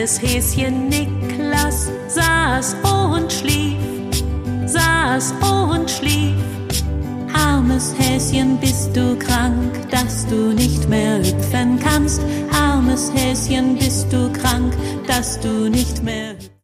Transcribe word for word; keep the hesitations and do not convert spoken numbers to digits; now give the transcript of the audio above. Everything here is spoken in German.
kleines Häschen Niklas saß und schlief, saß und schlief. Armes Häschen, bist du krank, dass du nicht mehr hüpfen kannst? Armes Häschen, bist du krank, dass du nicht mehr